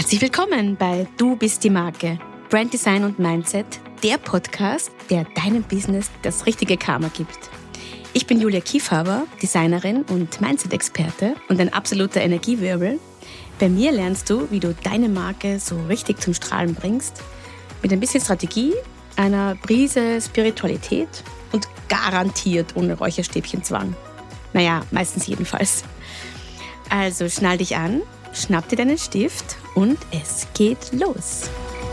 Herzlich willkommen bei Du bist die Marke, Brand Design und Mindset, der Podcast, der deinem Business das richtige Karma gibt. Ich bin Julia Kiefhaber, Designerin und Mindset-Experte und ein absoluter Energiewirbel. Bei mir lernst du, wie du deine Marke so richtig zum Strahlen bringst, mit ein bisschen Strategie, einer Prise Spiritualität und garantiert ohne Räucherstäbchenzwang. Naja, meistens jedenfalls. Also schnall dich an, schnapp dir deinen Stift und es geht los.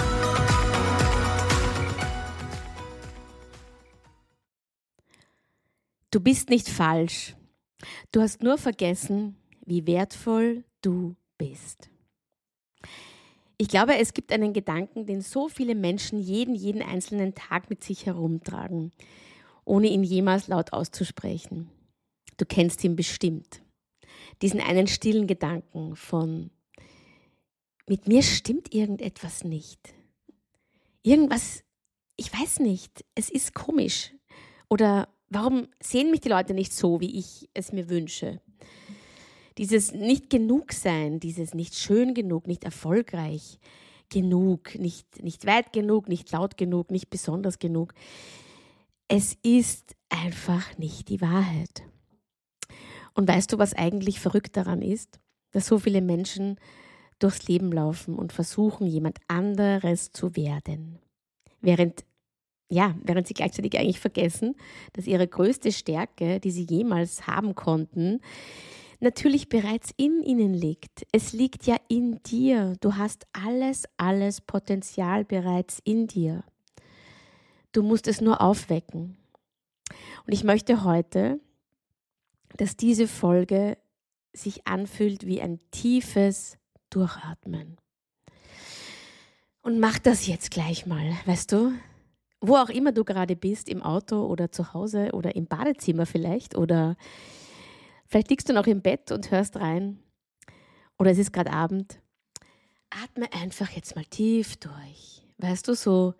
Du bist nicht falsch. Du hast nur vergessen, wie wertvoll du bist. Ich glaube, es gibt einen Gedanken, den so viele Menschen jeden einzelnen Tag mit sich herumtragen, ohne ihn jemals laut auszusprechen. Du kennst ihn bestimmt. Diesen einen stillen Gedanken von: Mit mir stimmt irgendetwas nicht. Irgendwas, ich weiß nicht, es ist komisch. Oder warum sehen mich die Leute nicht so, wie ich es mir wünsche? Dieses nicht genug sein, dieses nicht schön genug, nicht erfolgreich genug, nicht weit genug, nicht laut genug, nicht besonders genug. Es ist einfach nicht die Wahrheit. Und weißt du, was eigentlich verrückt daran ist? Dass so viele Menschen durchs Leben laufen und versuchen, jemand anderes zu werden. Während sie gleichzeitig eigentlich vergessen, dass ihre größte Stärke, die sie jemals haben konnten, natürlich bereits in ihnen liegt. Es liegt ja in dir. Du hast alles Potenzial bereits in dir. Du musst es nur aufwecken. Und ich möchte heute, dass diese Folge sich anfühlt wie ein tiefes Durchatmen. Und mach das jetzt gleich mal, weißt du? Wo auch immer du gerade bist, im Auto oder zu Hause oder im Badezimmer vielleicht oder vielleicht liegst du noch im Bett und hörst rein oder es ist gerade Abend. Atme einfach jetzt mal tief durch. Weißt du, so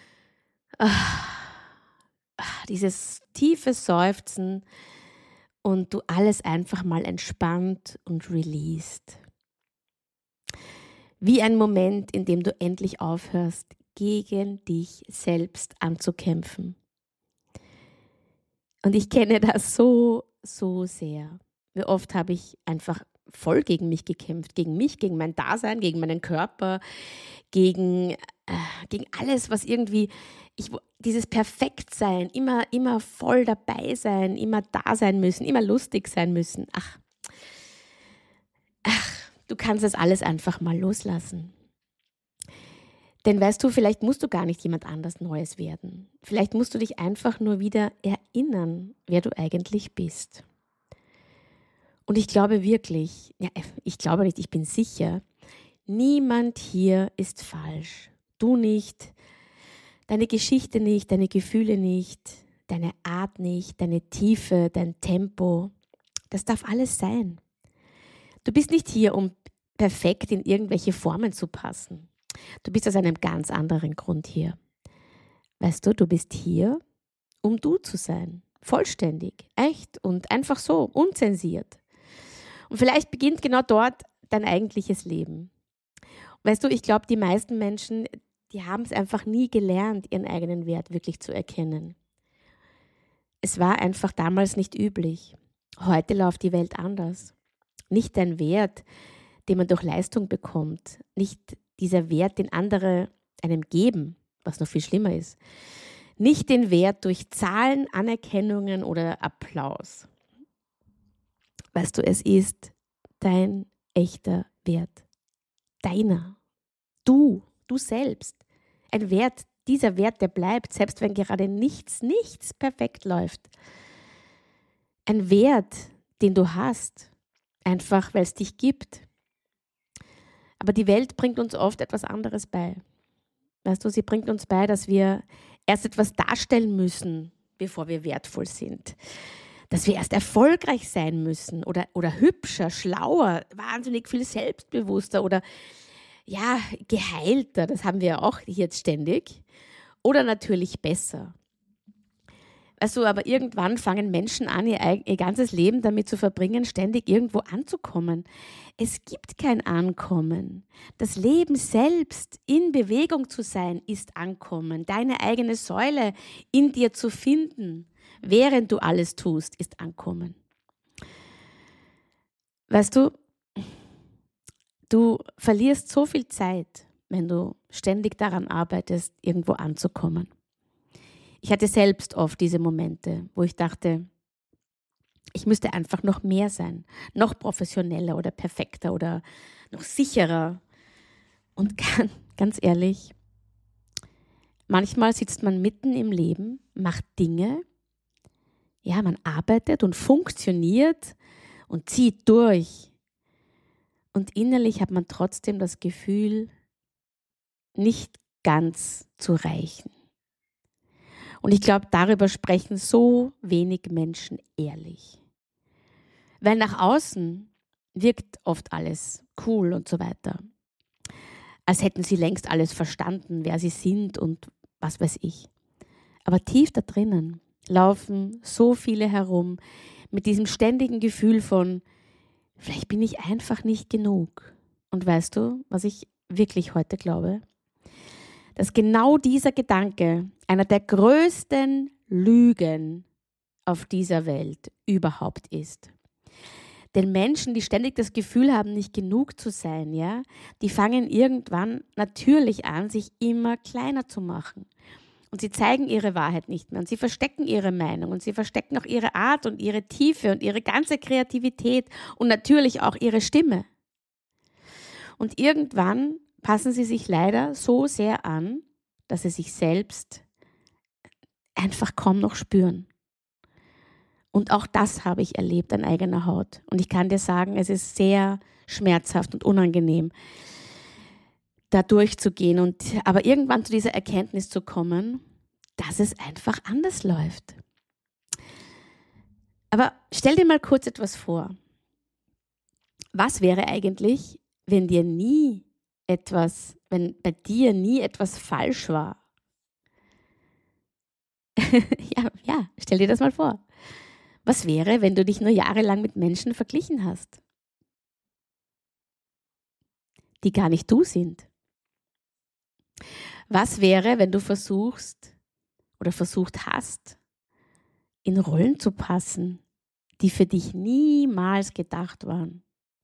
dieses tiefe Seufzen und du alles einfach mal entspannt und released. Wie ein Moment, in dem du endlich aufhörst, gegen dich selbst anzukämpfen. Und ich kenne das so sehr. Wie oft habe ich einfach voll gegen mich gekämpft, gegen mich, gegen mein Dasein, gegen meinen Körper, gegen alles, was irgendwie, dieses Perfektsein, immer voll dabei sein, immer da sein müssen, immer lustig sein müssen. Ach, du kannst das alles einfach mal loslassen. Denn weißt du, vielleicht musst du gar nicht jemand anders Neues werden. Vielleicht musst du dich einfach nur wieder erinnern, wer du eigentlich bist. Und ich glaube wirklich, ich bin sicher, niemand hier ist falsch. Du nicht, deine Geschichte nicht, deine Gefühle nicht, deine Art nicht, deine Tiefe, dein Tempo. Das darf alles sein. Du bist nicht hier, um perfekt in irgendwelche Formen zu passen. Du bist aus einem ganz anderen Grund hier. Weißt du bist hier, um du zu sein. Vollständig, echt und einfach so, unzensiert. Und vielleicht beginnt genau dort dein eigentliches Leben. Weißt du, ich glaube, die meisten Menschen, die haben es einfach nie gelernt, ihren eigenen Wert wirklich zu erkennen. Es war einfach damals nicht üblich. Heute läuft die Welt anders. Nicht dein Wert, den man durch Leistung bekommt, nicht dieser Wert, den andere einem geben, was noch viel schlimmer ist. Nicht den Wert durch Zahlen, Anerkennungen oder Applaus. Weißt du, es ist dein echter Wert. Deiner. Du selbst. Ein Wert, dieser Wert, der bleibt, selbst wenn gerade nichts perfekt läuft. Ein Wert, den du hast, einfach weil es dich gibt. Aber die Welt bringt uns oft etwas anderes bei. Weißt du, sie bringt uns bei, dass wir erst etwas darstellen müssen, bevor wir wertvoll sind. Dass wir erst erfolgreich sein müssen oder hübscher, schlauer, wahnsinnig viel selbstbewusster oder geheilter, das haben wir ja auch jetzt ständig. Oder natürlich besser. Also, aber irgendwann fangen Menschen an, ihr ganzes Leben damit zu verbringen, ständig irgendwo anzukommen. Es gibt kein Ankommen. Das Leben selbst, in Bewegung zu sein, ist Ankommen. Deine eigene Säule in dir zu finden, während du alles tust, ist Ankommen. Weißt du, du verlierst so viel Zeit, wenn du ständig daran arbeitest, irgendwo anzukommen. Ich hatte selbst oft diese Momente, wo ich dachte, ich müsste einfach noch mehr sein, noch professioneller oder perfekter oder noch sicherer. Und ganz ehrlich, manchmal sitzt man mitten im Leben, macht Dinge, ja, man arbeitet und funktioniert und zieht durch. Und innerlich hat man trotzdem das Gefühl, nicht ganz zu reichen. Und ich glaube, darüber sprechen so wenig Menschen ehrlich. Weil nach außen wirkt oft alles cool und so weiter. Als hätten sie längst alles verstanden, wer sie sind und was weiß ich. Aber tief da drinnen laufen so viele herum mit diesem ständigen Gefühl von, vielleicht bin ich einfach nicht genug. Und weißt du, was ich wirklich heute glaube? Dass genau dieser Gedanke einer der größten Lügen auf dieser Welt überhaupt ist. Denn Menschen, die ständig das Gefühl haben, nicht genug zu sein, ja, die fangen irgendwann natürlich an, sich immer kleiner zu machen. Und sie zeigen ihre Wahrheit nicht mehr und sie verstecken ihre Meinung und sie verstecken auch ihre Art und ihre Tiefe und ihre ganze Kreativität und natürlich auch ihre Stimme. Und irgendwann passen sie sich leider so sehr an, dass sie sich selbst einfach kaum noch spüren. Und auch das habe ich erlebt an eigener Haut. Und ich kann dir sagen, es ist sehr schmerzhaft und unangenehm, da durchzugehen. Aber irgendwann zu dieser Erkenntnis zu kommen, dass es einfach anders läuft. Aber stell dir mal kurz etwas vor. Was wäre eigentlich, wenn bei dir nie etwas falsch war? ja, stell dir das mal vor. Was wäre, wenn du dich nur jahrelang mit Menschen verglichen hast, die gar nicht du sind? Was wäre, wenn du versucht hast, in Rollen zu passen, die für dich niemals gedacht waren?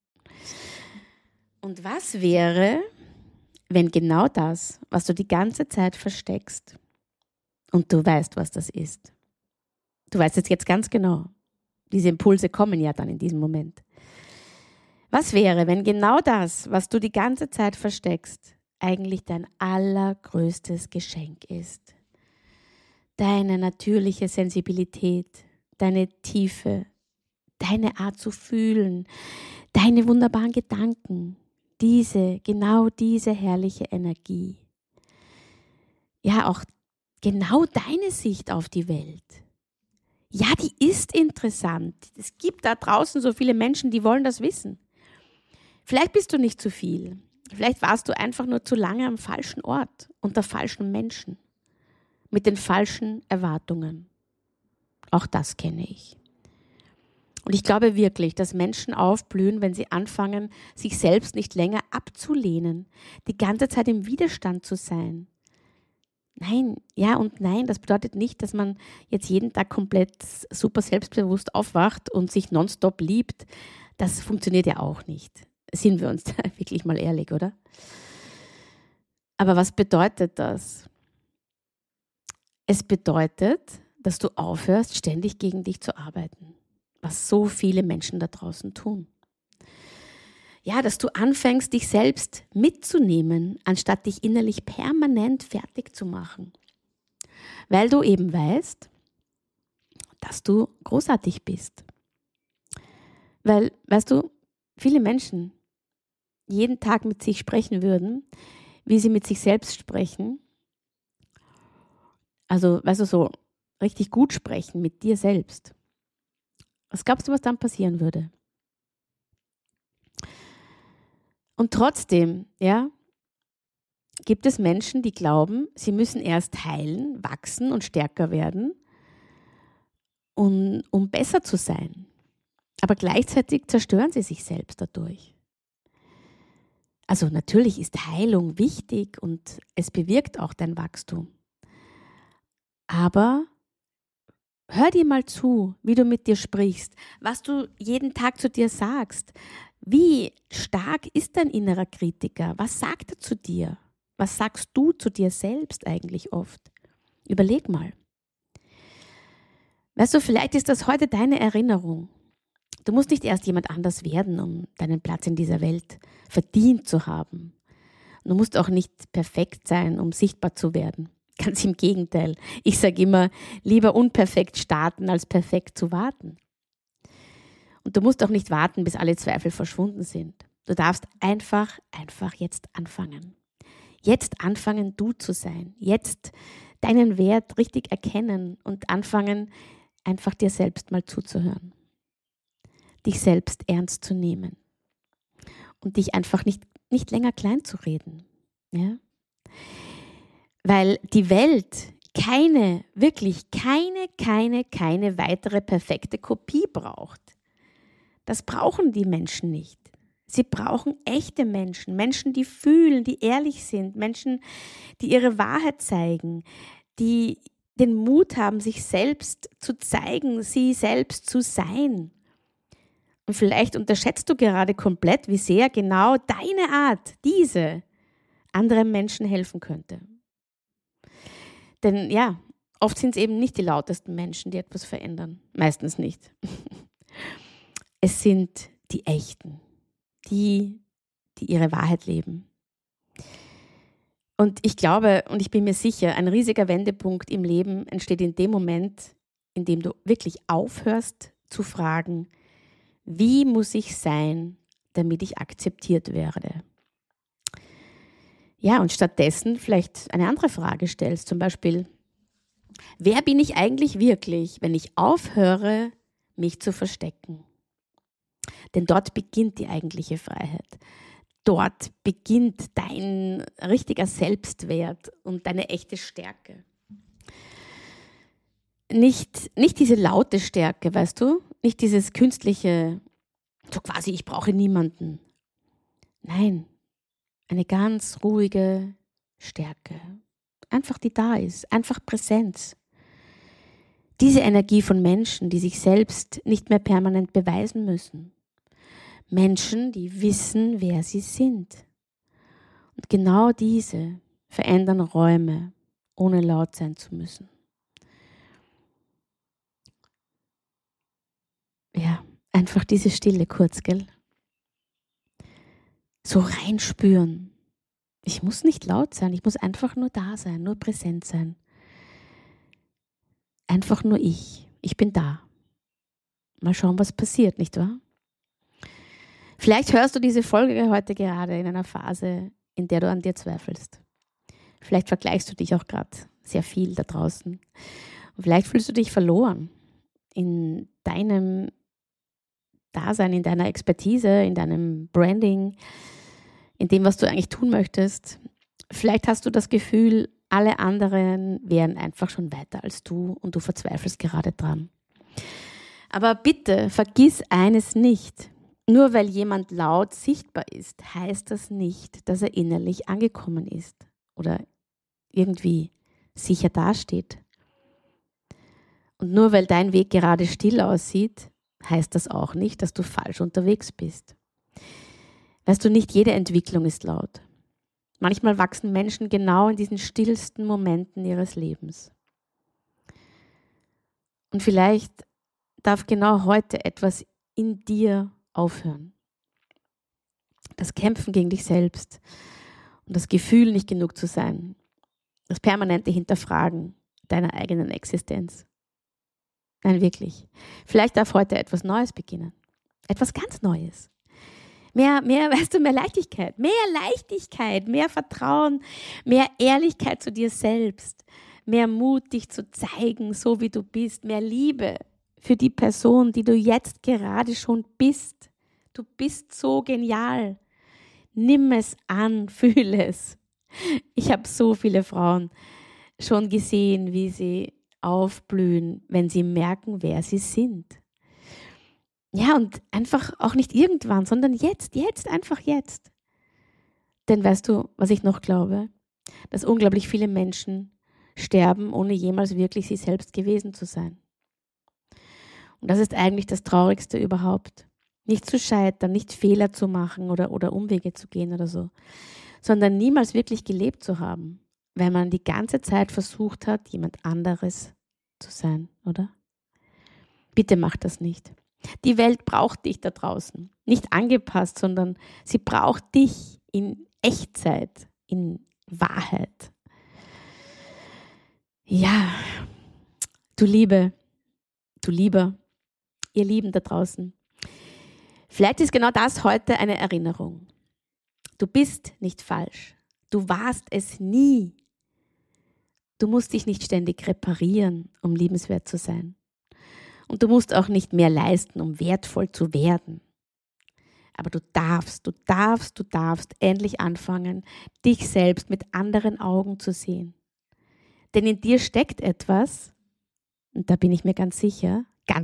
Und was wäre, wenn genau das, was du die ganze Zeit versteckst, und du weißt, was das ist. Du weißt es jetzt ganz genau. Diese Impulse kommen ja dann in diesem Moment. Was wäre, wenn genau das, was du die ganze Zeit versteckst, eigentlich dein allergrößtes Geschenk ist? Deine natürliche Sensibilität, deine Tiefe, deine Art zu fühlen, deine wunderbaren Gedanken, genau diese herrliche Energie. Ja, auch genau deine Sicht auf die Welt. Ja, die ist interessant. Es gibt da draußen so viele Menschen, die wollen das wissen. Vielleicht bist du nicht zu viel. Vielleicht warst du einfach nur zu lange am falschen Ort, unter falschen Menschen, mit den falschen Erwartungen. Auch das kenne ich. Und ich glaube wirklich, dass Menschen aufblühen, wenn sie anfangen, sich selbst nicht länger abzulehnen, die ganze Zeit im Widerstand zu sein. Nein, ja und nein, das bedeutet nicht, dass man jetzt jeden Tag komplett super selbstbewusst aufwacht und sich nonstop liebt. Das funktioniert ja auch nicht. Sind wir uns da wirklich mal ehrlich, oder? Aber was bedeutet das? Es bedeutet, dass du aufhörst, ständig gegen dich zu arbeiten, was so viele Menschen da draußen tun. Ja, dass du anfängst, dich selbst mitzunehmen, anstatt dich innerlich permanent fertig zu machen. Weil du eben weißt, dass du großartig bist. Weil, weißt du, viele Menschen jeden Tag mit sich sprechen würden, wie sie mit sich selbst sprechen. Also, weißt du, so richtig gut sprechen mit dir selbst. Was glaubst du, was dann passieren würde? Und trotzdem, ja, gibt es Menschen, die glauben, sie müssen erst heilen, wachsen und stärker werden, um besser zu sein. Aber gleichzeitig zerstören sie sich selbst dadurch. Also natürlich ist Heilung wichtig und es bewirkt auch dein Wachstum. Aber hör dir mal zu, wie du mit dir sprichst, was du jeden Tag zu dir sagst. Wie stark ist dein innerer Kritiker? Was sagt er zu dir? Was sagst du zu dir selbst eigentlich oft? Überleg mal. Weißt du, vielleicht ist das heute deine Erinnerung. Du musst nicht erst jemand anders werden, um deinen Platz in dieser Welt verdient zu haben. Du musst auch nicht perfekt sein, um sichtbar zu werden. Ganz im Gegenteil. Ich sage immer, lieber unperfekt starten, als perfekt zu warten. Und du musst auch nicht warten, bis alle Zweifel verschwunden sind. Du darfst einfach jetzt anfangen. Jetzt anfangen, du zu sein. Jetzt deinen Wert richtig erkennen und anfangen, einfach dir selbst mal zuzuhören. Dich selbst ernst zu nehmen. Und dich einfach nicht länger klein zu reden. Ja? Weil die Welt wirklich keine weitere perfekte Kopie braucht. Das brauchen die Menschen nicht. Sie brauchen echte Menschen, Menschen, die fühlen, die ehrlich sind, Menschen, die ihre Wahrheit zeigen, die den Mut haben, sich selbst zu zeigen, sie selbst zu sein. Und vielleicht unterschätzt du gerade komplett, wie sehr genau deine Art, diese, anderen Menschen helfen könnte. Denn ja, oft sind es eben nicht die lautesten Menschen, die etwas verändern. Meistens nicht. Es sind die Echten, die ihre Wahrheit leben. Und ich glaube und ich bin mir sicher, ein riesiger Wendepunkt im Leben entsteht in dem Moment, in dem du wirklich aufhörst zu fragen, wie muss ich sein, damit ich akzeptiert werde? Ja, und stattdessen vielleicht eine andere Frage stellst, zum Beispiel, wer bin ich eigentlich wirklich, wenn ich aufhöre, mich zu verstecken? Denn dort beginnt die eigentliche Freiheit. Dort beginnt dein richtiger Selbstwert und deine echte Stärke. Nicht diese laute Stärke, weißt du? Nicht dieses künstliche, so quasi, ich brauche niemanden. Nein, eine ganz ruhige Stärke. Einfach die da ist, einfach Präsenz. Diese Energie von Menschen, die sich selbst nicht mehr permanent beweisen müssen. Menschen, die wissen, wer sie sind. Und genau diese verändern Räume, ohne laut sein zu müssen. Ja, einfach diese Stille kurz, gell? So reinspüren. Ich muss nicht laut sein, ich muss einfach nur da sein, nur präsent sein. Einfach nur ich. Ich bin da. Mal schauen, was passiert, nicht wahr? Vielleicht hörst du diese Folge heute gerade in einer Phase, in der du an dir zweifelst. Vielleicht vergleichst du dich auch gerade sehr viel da draußen. Und vielleicht fühlst du dich verloren in deinem Dasein, in deiner Expertise, in deinem Branding, in dem, was du eigentlich tun möchtest. Vielleicht hast du das Gefühl, alle anderen wären einfach schon weiter als du und du verzweifelst gerade dran. Aber bitte vergiss eines nicht. Nur weil jemand laut sichtbar ist, heißt das nicht, dass er innerlich angekommen ist oder irgendwie sicher dasteht. Und nur weil dein Weg gerade still aussieht, heißt das auch nicht, dass du falsch unterwegs bist. Weißt du, nicht jede Entwicklung ist laut. Manchmal wachsen Menschen genau in diesen stillsten Momenten ihres Lebens. Und vielleicht darf genau heute etwas in dir aufhören. Das Kämpfen gegen dich selbst und das Gefühl, nicht genug zu sein. Das permanente Hinterfragen deiner eigenen Existenz. Nein, wirklich. Vielleicht darf heute etwas Neues beginnen. Etwas ganz Neues. Mehr Leichtigkeit. Mehr Vertrauen, mehr Ehrlichkeit zu dir selbst. Mehr Mut, dich zu zeigen, so wie du bist. Mehr Liebe für die Person, die du jetzt gerade schon bist. Du bist so genial. Nimm es an, fühle es. Ich habe so viele Frauen schon gesehen, wie sie aufblühen, wenn sie merken, wer sie sind. Ja, und einfach auch nicht irgendwann, sondern jetzt, einfach jetzt. Denn weißt du, was ich noch glaube? Dass unglaublich viele Menschen sterben, ohne jemals wirklich sie selbst gewesen zu sein. Und das ist eigentlich das Traurigste überhaupt. Nicht zu scheitern, nicht Fehler zu machen oder Umwege zu gehen oder so, sondern niemals wirklich gelebt zu haben, weil man die ganze Zeit versucht hat, jemand anderes zu sein, oder? Bitte mach das nicht. Die Welt braucht dich da draußen. Nicht angepasst, sondern sie braucht dich in Echtzeit, in Wahrheit. Ja, du Liebe, du Lieber, ihr Lieben da draußen. Vielleicht ist genau das heute eine Erinnerung. Du bist nicht falsch. Du warst es nie. Du musst dich nicht ständig reparieren, um liebenswert zu sein. Und du musst auch nicht mehr leisten, um wertvoll zu werden. Aber du darfst endlich anfangen, dich selbst mit anderen Augen zu sehen. Denn in dir steckt etwas, und da bin ich mir ganz sicher,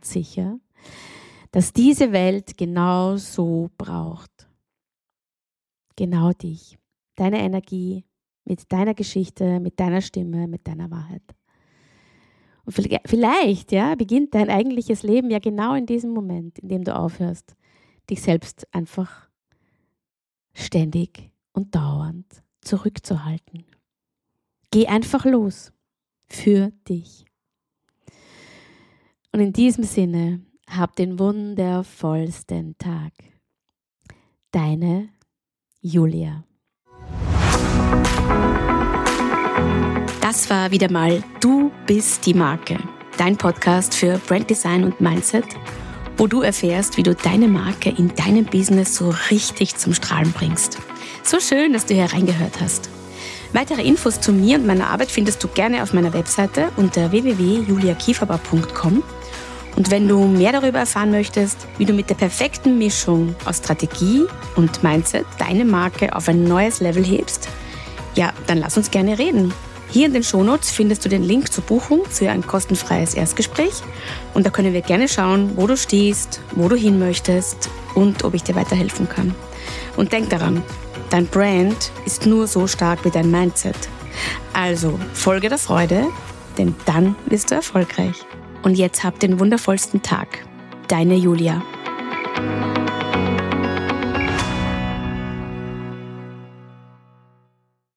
dass diese Welt genau so braucht. Genau dich, deine Energie, mit deiner Geschichte, mit deiner Stimme, mit deiner Wahrheit. Und vielleicht beginnt dein eigentliches Leben ja genau in diesem Moment, in dem du aufhörst, dich selbst einfach ständig und dauernd zurückzuhalten. Geh einfach los für dich. Und in diesem Sinne, hab den wundervollsten Tag. Deine Julia. Das war wieder mal Du bist die Marke, dein Podcast für Branddesign und Mindset, wo du erfährst, wie du deine Marke in deinem Business so richtig zum Strahlen bringst. So schön, dass du hier reingehört hast. Weitere Infos zu mir und meiner Arbeit findest du gerne auf meiner Webseite unter www.juliakieferbauer.com. Und wenn du mehr darüber erfahren möchtest, wie du mit der perfekten Mischung aus Strategie und Mindset deine Marke auf ein neues Level hebst, ja, dann lass uns gerne reden. Hier in den Shownotes findest du den Link zur Buchung für ein kostenfreies Erstgespräch und da können wir gerne schauen, wo du stehst, wo du hin möchtest und ob ich dir weiterhelfen kann. Und denk daran, dein Brand ist nur so stark wie dein Mindset. Also folge der Freude, denn dann wirst du erfolgreich. Und jetzt hab den wundervollsten Tag. Deine Julia.